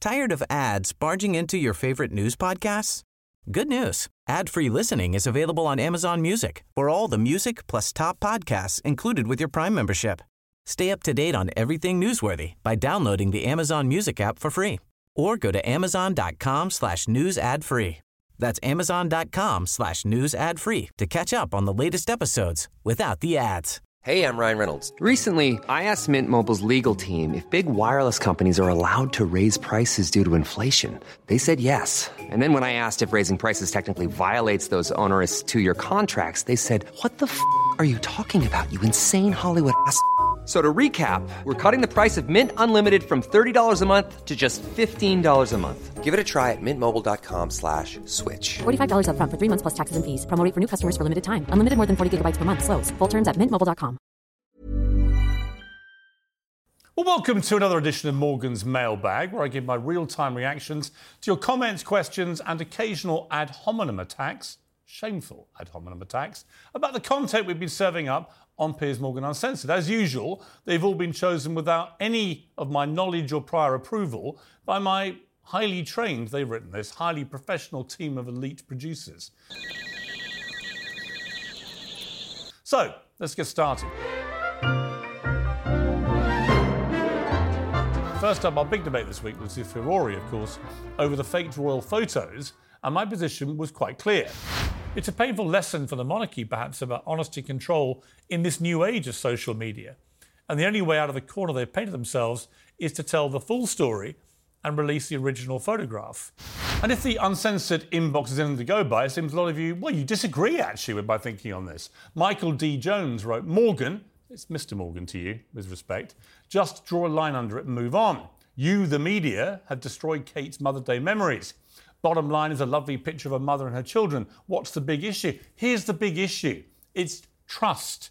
Tired of ads barging into your favorite news podcasts? Good news. Ad-free listening is available on Amazon Music for all the music plus top podcasts included with your Prime membership. Stay up to date on everything newsworthy by downloading the Amazon Music app for free or go to amazon.com/news ad free. That's amazon.com/news ad free to catch up on the latest episodes without the ads. Hey, I'm Ryan Reynolds. Recently, I asked Mint Mobile's legal team if big wireless companies are allowed to raise prices due to inflation. They said yes. And then when I asked if raising prices technically violates those onerous two-year contracts, they said, "What the f*** are you talking about, you insane Hollywood ass?" So to recap, we're cutting the price of Mint Unlimited from $30 a month to just $15 a month. Give it a try at mintmobile.com/switch. $45 up front for 3 months plus taxes and fees. Promo rate for new customers for limited time. Unlimited more than 40 gigabytes per month. Slows full terms at mintmobile.com. Well, welcome to another edition of Morgan's Mailbag, where I give my real-time reactions to your comments, questions, and occasional ad hominem attacks, shameful ad hominem attacks, about the content we've been serving up on Piers Morgan Uncensored. As usual, they've all been chosen without any of my knowledge or prior approval by my highly trained, they've written this, highly professional team of elite producers. So, let's get started. First up, our big debate this week was the furore, of course, over the faked royal photos, and my position was quite clear. It's a painful lesson for the monarchy, perhaps, about honesty control in this new age of social media. And the only way out of the corner they've painted themselves is to tell the full story and release the original photograph. And if the uncensored inbox is anything to go by, it seems a lot of you, well, you disagree, actually, with my thinking on this. Michael D. Jones wrote, "Morgan," it's Mr. Morgan to you, with respect, "just draw a line under it and move on. You, the media, have destroyed Kate's Mother's Day memories. Bottom line is a lovely picture of a mother and her children. What's the big issue?" Here's the big issue. It's trust.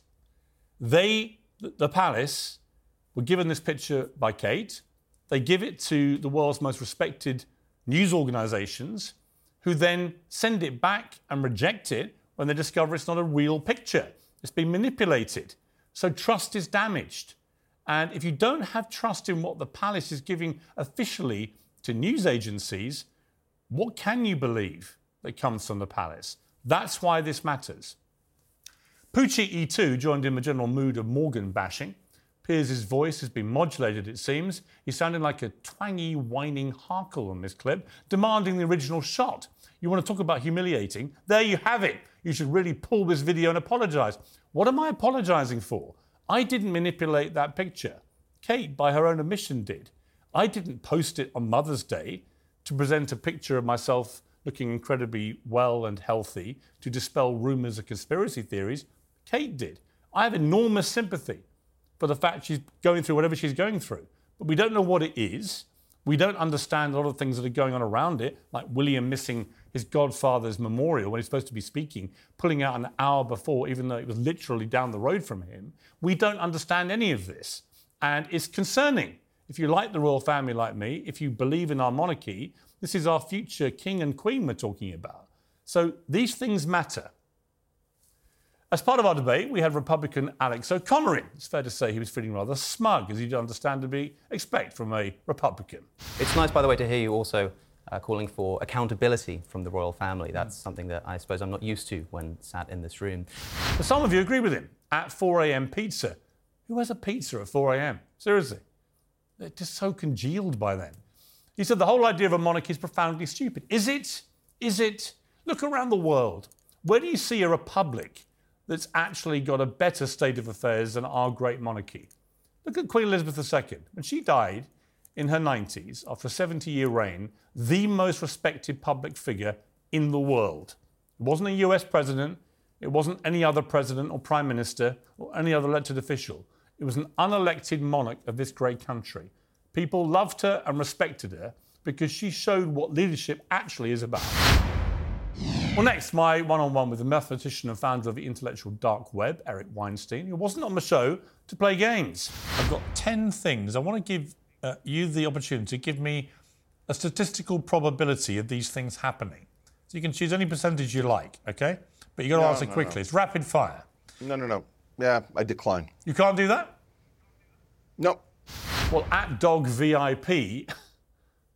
The palace, were given this picture by Kate. They give it to the world's most respected news organisations, who then send it back and reject it when they discover it's not a real picture. It's been manipulated. So trust is damaged. And if you don't have trust in what the palace is giving officially to news agencies, what can you believe that comes from the palace? That's why this matters. Poochie E2 joined in the general mood of Morgan bashing. Piers' voice has been modulated, it seems. He's sounding like a twangy, whining Harkle on this clip, demanding the original shot. You want to talk about humiliating? There you have it. You should really pull this video and apologise. What am I apologising for? I didn't manipulate that picture. Kate, by her own admission, did. I didn't post it on Mother's Day to present a picture of myself looking incredibly well and healthy to dispel rumours of conspiracy theories. Kate did. I have enormous sympathy for the fact she's going through whatever she's going through. But we don't know what it is. We don't understand a lot of things that are going on around it, like William missing his godfather's memorial when he's supposed to be speaking, pulling out an hour before, even though it was literally down the road from him. We don't understand any of this. And it's concerning. If you like the royal family like me, if you believe in our monarchy, this is our future king and queen we're talking about. So these things matter. As part of our debate, we had Republican Alex O'Connor in. It's fair to say he was feeling rather smug, as you'd understandably expect from a Republican. It's nice, by the way, to hear you also calling for accountability from the royal family. That's something that I suppose I'm not used to when sat in this room. But some of you agree with him. At 4 a.m. pizza. Who has a pizza at 4 a.m? Seriously. They're just so congealed by then. He said the whole idea of a monarchy is profoundly stupid. Is it? Is it? Look around the world. Where do you see a republic that's actually got a better state of affairs than our great monarchy? Look at Queen Elizabeth II. When she died in her 90s, after a 70-year reign, the most respected public figure in the world. It wasn't a US president. It wasn't any other president or prime minister or any other elected official. It was an unelected monarch of this great country. People loved her and respected her because she showed what leadership actually is about. Well, next, my one-on-one with the mathematician and founder of the intellectual dark web, Eric Weinstein, who wasn't on the show to play games. I've got 10 things. I want to give you the opportunity to give me a statistical probability of these things happening. So you can choose any percentage you like, okay? But you've got to answer quickly. No. It's rapid fire. No. Yeah, I decline. You can't do that? No. Well, at Dog VIP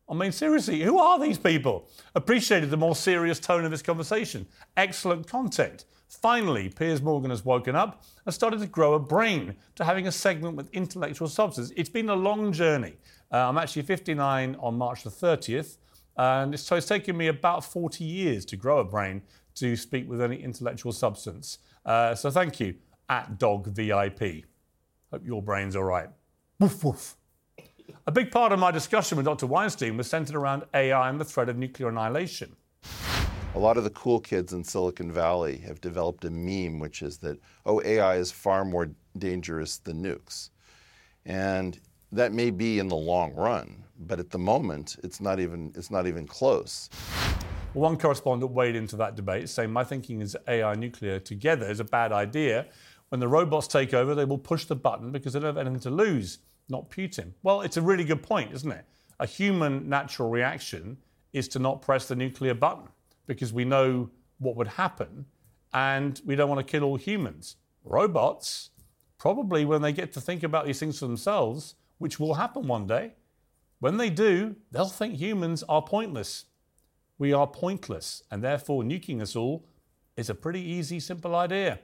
I mean, seriously, who are these people? Appreciated the more serious tone of this conversation. Excellent content. Finally, Piers Morgan has woken up and started to grow a brain to having a segment with intellectual substance. It's been a long journey. I'm actually 59 on March the 30th, and so it's taken me about 40 years to grow a brain to speak with any intellectual substance. So thank you, @DogVIP. Hope your brain's all right. Woof, woof. A big part of my discussion with Dr. Weinstein was centered around AI and the threat of nuclear annihilation. A lot of the cool kids in Silicon Valley have developed a meme, which is that, AI is far more dangerous than nukes. And that may be in the long run, but at the moment, it's not even close. One correspondent weighed into that debate, saying, my thinking is AI and nuclear together is a bad idea. When the robots take over, they will push the button because they don't have anything to lose, not Putin. Well, it's a really good point, isn't it? A human natural reaction is to not press the nuclear button, because we know what would happen and we don't want to kill all humans. Robots, probably when they get to think about these things for themselves, which will happen one day, when they do, they'll think humans are pointless. We are pointless, and therefore nuking us all is a pretty easy, simple idea.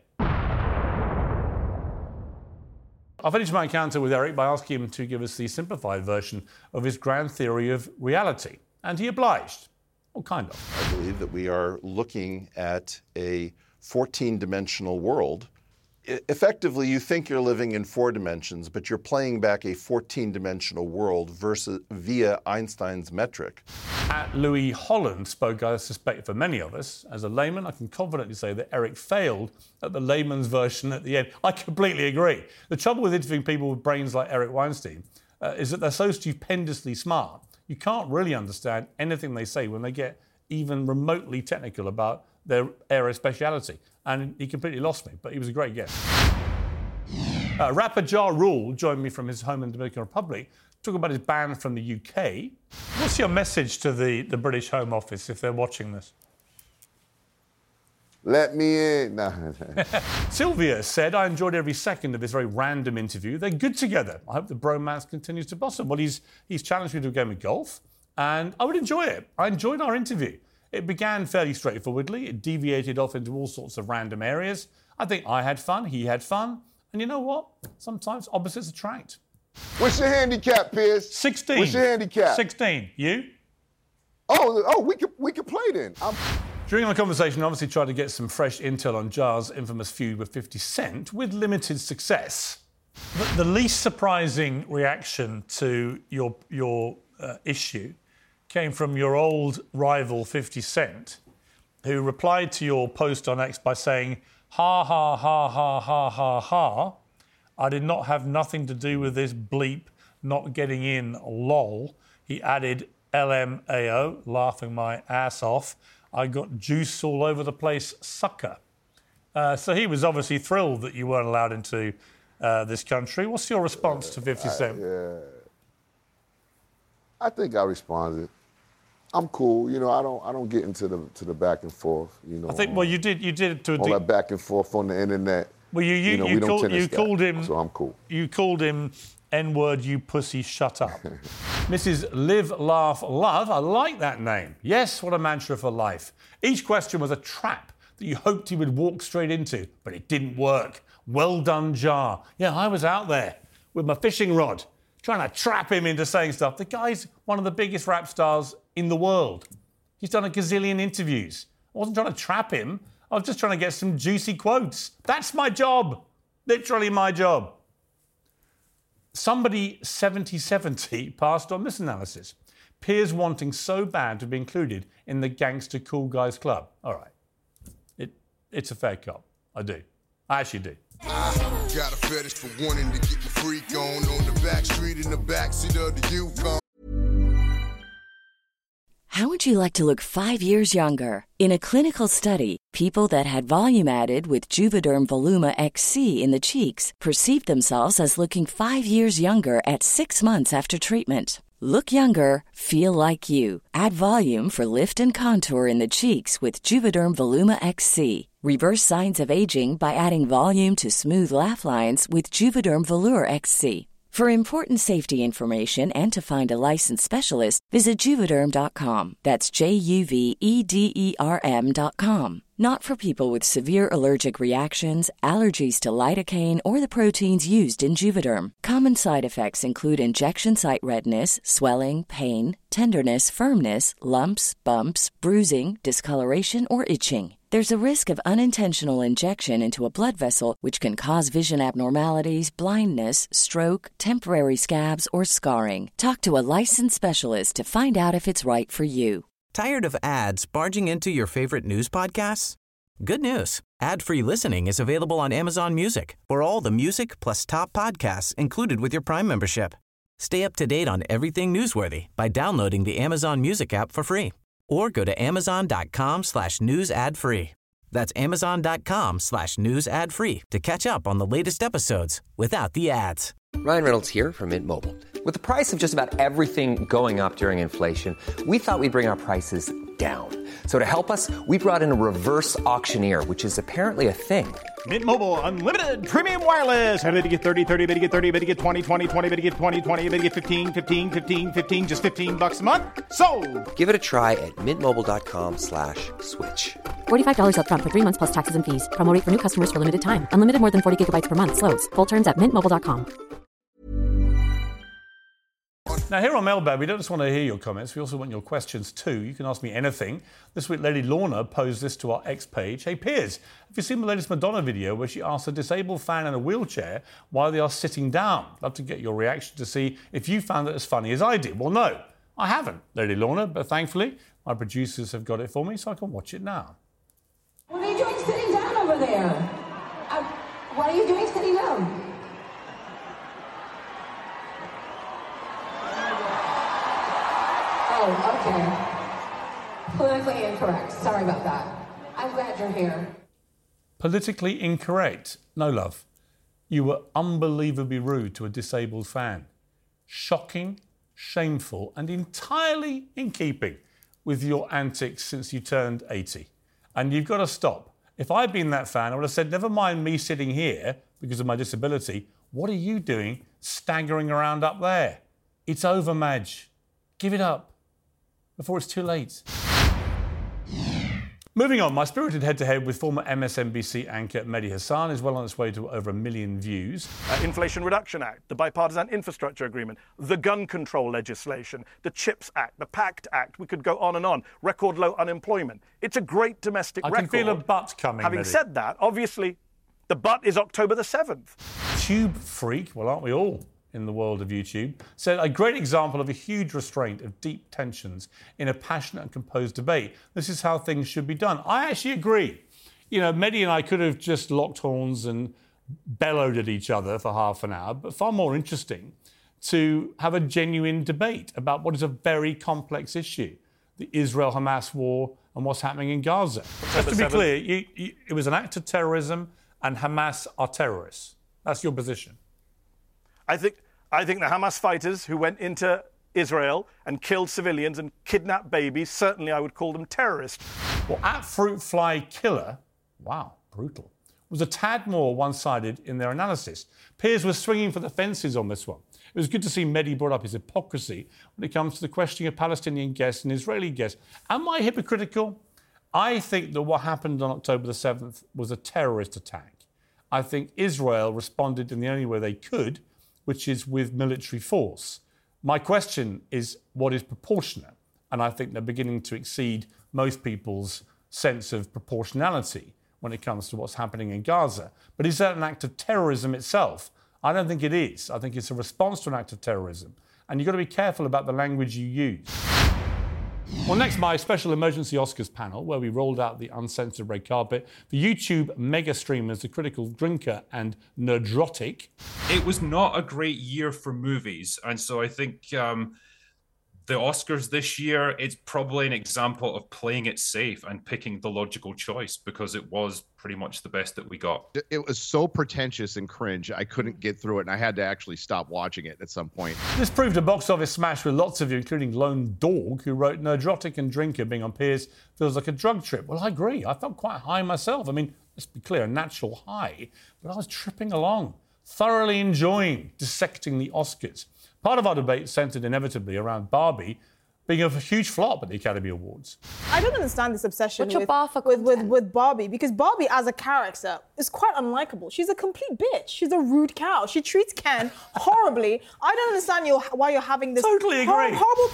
I finished my encounter with Eric by asking him to give us the simplified version of his grand theory of reality, and he obliged. Well, kind of. I believe that we are looking at a 14-dimensional world. Effectively, you think you're living in 4 dimensions, but you're playing back a 14-dimensional world via Einstein's metric. @Louis Holland spoke, I suspect, for many of us. As a layman, I can confidently say that Eric failed at the layman's version at the end. I completely agree. The trouble with interviewing people with brains like Eric Weinstein is that they're so stupendously smart, you can't really understand anything they say when they get even remotely technical about their area of speciality. And he completely lost me, but he was a great guest. Rapper Ja Rule joined me from his home in the Dominican Republic, talking about his ban from the UK. What's your message to the British Home Office if they're watching this? Let me in. No. Sylvia said, I enjoyed every second of this very random interview. They're good together. I hope the bromance continues to blossom. Well, he's challenged me to a game of golf, and I would enjoy it. I enjoyed our interview. It began fairly straightforwardly. It deviated off into all sorts of random areas. I think I had fun, he had fun, and you know what? Sometimes opposites attract. What's your handicap, Piers? 16. What's your handicap? 16. You? Oh, we could play then. During our conversation, I obviously tried to get some fresh intel on Ja's infamous feud with 50 Cent, with limited success. The least surprising reaction to your issue came from your old rival 50 Cent, who replied to your post on X by saying, ha, ha, ha, ha, ha, ha, ha. I did not have nothing to do with this bleep not getting in, lol. He added LMAO, laughing my ass off. I got juice all over the place, sucker. So he was obviously thrilled that you weren't allowed into this country. What's your response to 50 Cent? I think I responded. I'm cool, I don't get into the back and forth, I think you did to a all that back and forth on the internet. Well, you called him. So I'm cool. You called him N-word, you pussy, shut up. Mrs. Live, Laugh, Love. I like that name. Yes, what a mantra for life. Each question was a trap that you hoped he would walk straight into, but it didn't work. Well done, Ja. Yeah, I was out there with my fishing rod, trying to trap him into saying stuff. The guy's one of the biggest rap stars in the world. He's done a gazillion interviews. I wasn't trying to trap him. I was just trying to get some juicy quotes. That's my job. Literally my job. Somebody 7070 passed on this analysis. Piers wanting so bad to be included in the Gangster Cool Guys Club. All right. It's a fair cop. I do. I actually do. I got a fetish for wanting to get my freak on the back street in the backseat of the Yukon. How would you like to look 5 years younger? In a clinical study, people that had volume added with Juvederm Voluma XC in the cheeks perceived themselves as looking 5 years younger at 6 months after treatment. Look younger, feel like you. Add volume for lift and contour in the cheeks with Juvederm Voluma XC. Reverse signs of aging by adding volume to smooth laugh lines with Juvederm Volure XC. For important safety information and to find a licensed specialist, visit Juvederm.com. That's JUVEDERM.com. Not for people with severe allergic reactions, allergies to lidocaine, or the proteins used in Juvederm. Common side effects include injection site redness, swelling, pain, tenderness, firmness, lumps, bumps, bruising, discoloration, or itching. There's a risk of unintentional injection into a blood vessel, which can cause vision abnormalities, blindness, stroke, temporary scabs, or scarring. Talk to a licensed specialist to find out if it's right for you. Tired of ads barging into your favorite news podcasts? Good news. Ad-free listening is available on Amazon Music for all the music plus top podcasts included with your Prime membership. Stay up to date on everything newsworthy by downloading the Amazon Music app for free or go to amazon.com/news ad free. That's amazon.com/news ad free to catch up on the latest episodes without the ads. Ryan Reynolds here from Mint Mobile. With the price of just about everything going up during inflation, we thought we'd bring our prices down. So to help us, we brought in a reverse auctioneer, which is apparently a thing. Mint Mobile Unlimited Premium Wireless. How to get 30, 30, bit to get 30, bit to get 20, 20, 20, bit to get 20, 20, bit to get 15, 15, 15, 15, just $15 a month? Sold! Give it a try at mintmobile.com/switch. $45 up front for 3 months plus taxes and fees. Promo rate for new customers for limited time. Unlimited more than 40 gigabytes per month. Slows full terms at mintmobile.com. Now, here on Mailbag, we don't just want to hear your comments, we also want your questions too. You can ask me anything. This week, Lady Lorna posed this to our X page. Hey, Piers, have you seen the latest Madonna video where she asks a disabled fan in a wheelchair why they are sitting down? I'd love to get your reaction to see if you found it as funny as I did. Well, no, I haven't, Lady Lorna, but thankfully, my producers have got it for me so I can watch it now. What are you doing sitting down over there? What are you doing sitting down? Oh, okay. Politically incorrect. Sorry about that. I'm glad you're here. Politically incorrect? No, love. You were unbelievably rude to a disabled fan. Shocking, shameful, and entirely in keeping with your antics since you turned 80. And you've got to stop. If I'd been that fan, I would have said, never mind me sitting here because of my disability. What are you doing staggering around up there? It's over, Madge. Give it up before it's too late. Moving on, my spirited head-to-head with former MSNBC anchor Mehdi Hasan is well on its way to over 1 million views. Inflation Reduction Act, the Bipartisan Infrastructure Agreement, the gun control legislation, the CHIPS Act, the PACT Act. We could go on and on. Record low unemployment. It's a great domestic record. I can feel a but coming, Having Mehdi. said that, obviously, the but is October the 7th. Tube freak, well, aren't we all in the world of YouTube, said a great example of a huge restraint of deep tensions in a passionate and composed debate. This is how things should be done. I actually agree. You know, Mehdi and I could have just locked horns and bellowed at each other for half an hour, but far more interesting to have a genuine debate about what is a very complex issue, the Israel-Hamas war and what's happening in Gaza. Just to be clear, it was an act of terrorism and Hamas are terrorists. That's your position. I think the Hamas fighters who went into Israel and killed civilians and kidnapped babies, certainly I would call them terrorists. Well, at Fruit Fly Killer, wow, brutal, was a tad more one-sided in their analysis. Piers was swinging for the fences on this one. It was good to see Mehdi brought up his hypocrisy when it comes to the questioning of Palestinian guests and Israeli guests. Am I hypocritical? I think that what happened on October the 7th was a terrorist attack. I think Israel responded in the only way they could, which is with military force. My question is, what is proportionate? And I think they're beginning to exceed most people's sense of proportionality when it comes to what's happening in Gaza. But is that an act of terrorism itself? I don't think it is. I think it's a response to an act of terrorism. And you've got to be careful about the language you use. Well, next, my special emergency Oscars panel, where we rolled out the uncensored red carpet for YouTube mega streamers, The Critical Drinker and Nerdrotic. It was not a great year for movies, and so I think the Oscars this year, it's probably an example of playing it safe and picking the logical choice because it was pretty much the best that we got. It was so pretentious and cringe, I couldn't get through it, and I had to actually stop watching it at some point. This proved a box office smash with lots of you, including Lone Dog, who wrote Nerdrotic and Drinker being on Piers feels like a drug trip. Well, I agree. I felt quite high myself. I mean, let's be clear, a natural high, but I was tripping along. thoroughly enjoying dissecting the Oscars. Part of our debate centred inevitably around Barbie being a huge flop at the Academy Awards. I don't understand this obsession What's your bar for with Barbie, because Barbie as a character is quite unlikable. She's a complete bitch. She's a rude cow. She treats Ken horribly. I don't understand why you're having this Totally agree. horrible...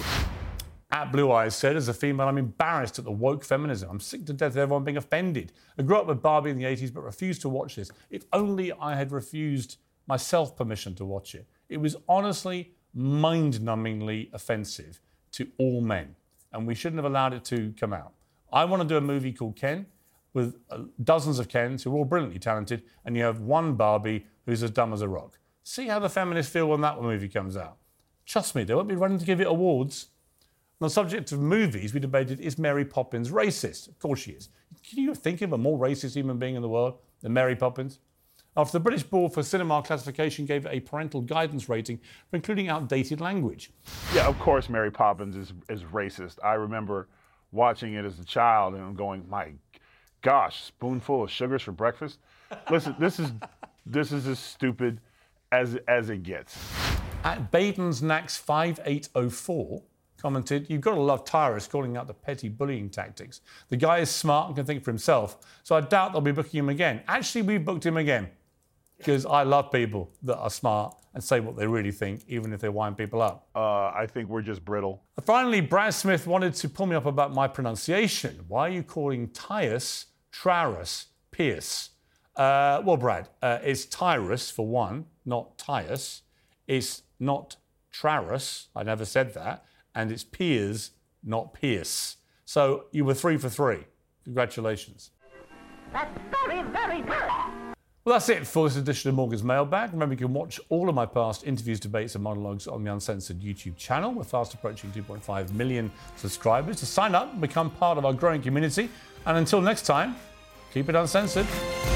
At Blue Eyes said, as a female, I'm embarrassed at the woke feminism. I'm sick to death of everyone being offended. I grew up with Barbie in the 80s but refused to watch this. If only I had refused myself permission to watch it. It was honestly mind-numbingly offensive to all men, and we shouldn't have allowed it to come out. I want to do a movie called Ken with dozens of Kens who are all brilliantly talented, and you have one Barbie who's as dumb as a rock. See how the feminists feel when that movie comes out. Trust me, they won't be running to give it awards. On the subject of movies, we debated, is Mary Poppins racist? Of course she is. Can you think of a more racist human being in the world than Mary Poppins? After the British Board for Cinema Classification gave it a parental guidance rating for including outdated language. Yeah, of course Mary Poppins is racist. I remember watching it as a child and going, my gosh, spoonful of sugars for breakfast? Listen, this is as stupid as it gets. At Baden's Nax 5804, commented, you've got to love Tyrus calling out the petty bullying tactics. The guy is smart and can think for himself, so I doubt they'll be booking him again. Actually, we booked him again because I love people that are smart and say what they really think, even if they wind people up. I think we're just brittle. Finally, Brad Smith wanted to pull me up about my pronunciation. Why are you calling Tyrus, Traris, Pierce? Well, Brad, it's Tyrus for one, not Tyus. It's not Traris, I never said that. And it's Piers, not Pierce. So you were 3 for 3. Congratulations. That's very, very good. Well, that's it for this edition of Morgan's Mailbag. Remember, you can watch all of my past interviews, debates and monologues on the Uncensored YouTube channel. We're fast approaching 2.5 million subscribers. To sign up and become part of our growing community. And until next time, keep it uncensored.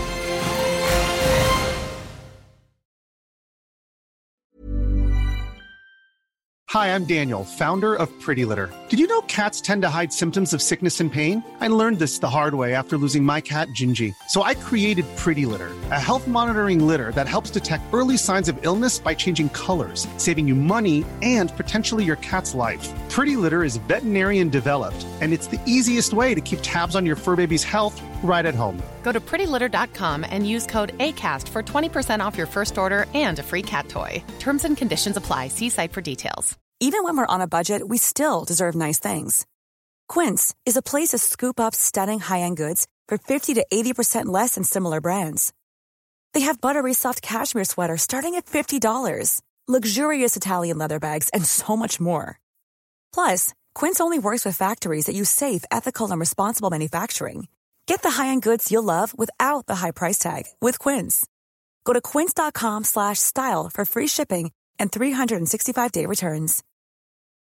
Hi, I'm Daniel, founder of Pretty Litter. Did you know cats tend to hide symptoms of sickness and pain? I learned this the hard way after losing my cat, Gingy. So I created Pretty Litter, a health monitoring litter that helps detect early signs of illness by changing colors, saving you money and potentially your cat's life. Pretty Litter is veterinarian developed, and it's the easiest way to keep tabs on your fur baby's health right at home. Go to prettylitter.com and use code ACAST for 20% off your first order and a free cat toy. Terms and conditions apply. See site for details. Even when we're on a budget, we still deserve nice things. Quince is a place to scoop up stunning high-end goods for 50 to 80% less than similar brands. They have buttery soft cashmere sweaters starting at $50, luxurious Italian leather bags, and so much more. Plus, Quince only works with factories that use safe, ethical, and responsible manufacturing. Get the high-end goods you'll love without the high price tag with Quince. Go to quince.com/style for free shipping and 365-day returns.